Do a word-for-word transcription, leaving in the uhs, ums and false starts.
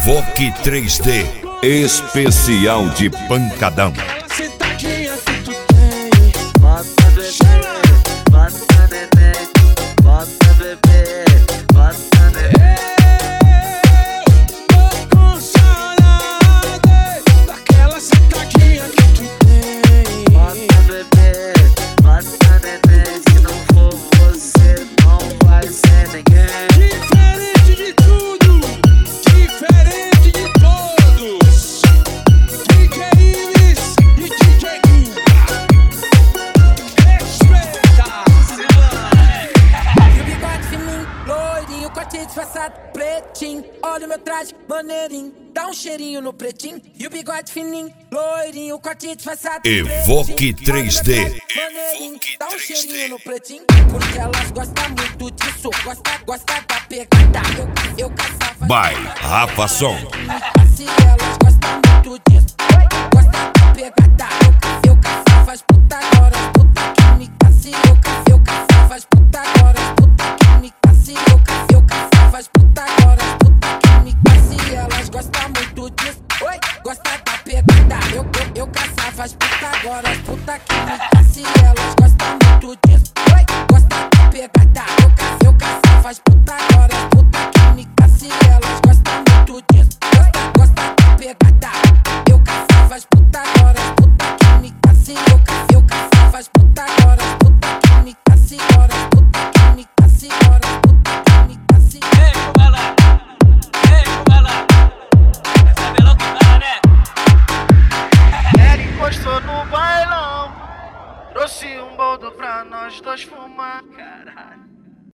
Evoque três D, especial de pancadão. Disfarçado, pretinho, olha o meu traje, maneirinho, dá um cheirinho no pretinho, e o bigode fininho, loirinho, corte disfarçado. Evoque três D, maneirinho, dá um cheirinho no pretinho, porque elas gostam muito disso, gosta, gosta da pegada, eu, eu caçava. By Rafa Som. Se elas gostam muito disso, gosta da pegada, eu, eu caçava as puta agora, as puta que me caça, eu, eu caçava as puta agora, as puta que me caça, eu, eu caçava as puta agora, as puta que me caça, elas gostam muito disso, oi, gosta da pegada, eu, eu, eu caçava as puta agora, as puta que me caça, elas gostam.